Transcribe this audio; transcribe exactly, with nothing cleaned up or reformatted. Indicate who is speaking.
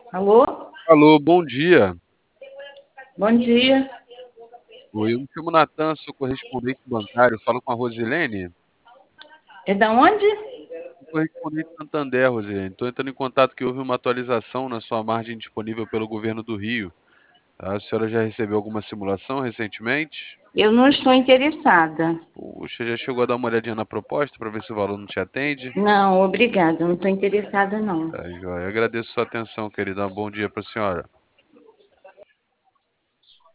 Speaker 1: Alô?
Speaker 2: Alô, bom dia.
Speaker 1: Bom dia.
Speaker 2: Oi, eu me chamo Natan, sou correspondente bancário. Falo com a Rosilene.
Speaker 1: É da onde?
Speaker 2: Sou correspondente Santander, Rosilene. Estou entrando em contato que houve uma atualização na sua margem disponível pelo governo do Rio. A senhora já recebeu alguma simulação recentemente?
Speaker 1: Eu não estou interessada.
Speaker 2: Puxa, já chegou a dar uma olhadinha na proposta para ver se o valor não te atende?
Speaker 1: Não, obrigada. Eu não estou interessada, não.
Speaker 2: Tá, joia. Eu agradeço sua atenção, querida. Um bom dia para a senhora.